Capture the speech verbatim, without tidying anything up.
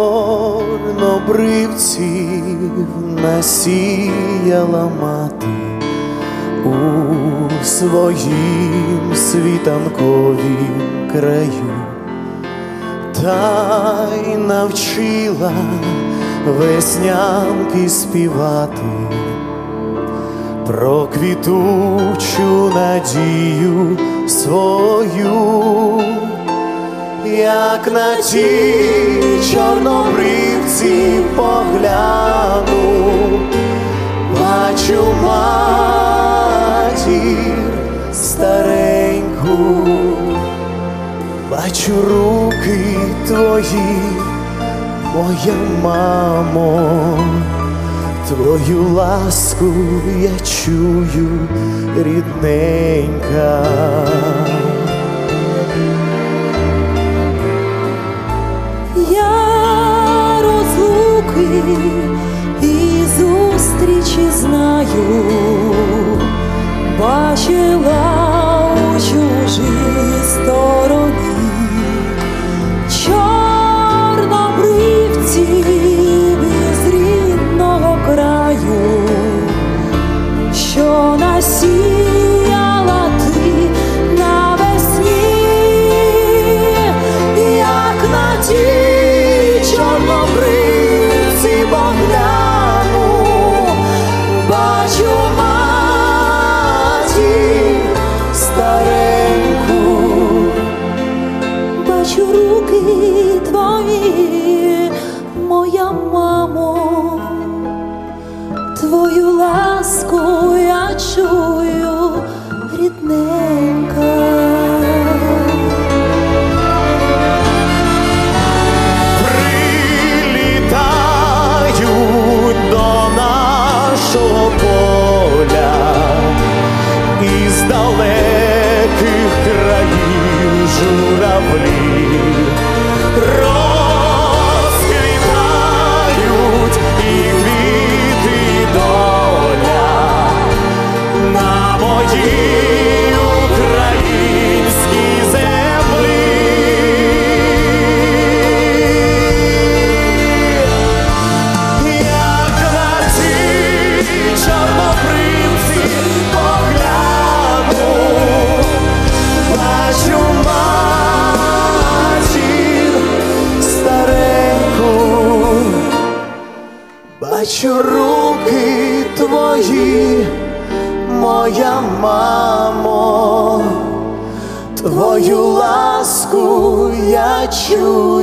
чорнобривців насіяла мати у своїм світанковім краю, та й навчила веснянки співати про квітучу надію свою. Як на ті чорнобривці погляну, бачу матір стареньку, бачу руки твої, моя мамо, твою ласку я чую, рідненька. Я розлуки і зустрічі знаю, бачила у чужій стороні чорнобривців із рідного краю, що насіяла ти навесні. Як на ті чорнобривці погляну, бачу матір стареньку, бачу руки твої, моя мамо, твою ласку я чую, рідненька. Із далеких країв журавлі розквітають, і квіти доля на моїй українській землі. Як на ті чорнобривці погляну, бачу матір стареньку, бачу руки твої, моя мамо, твою ласку я чую.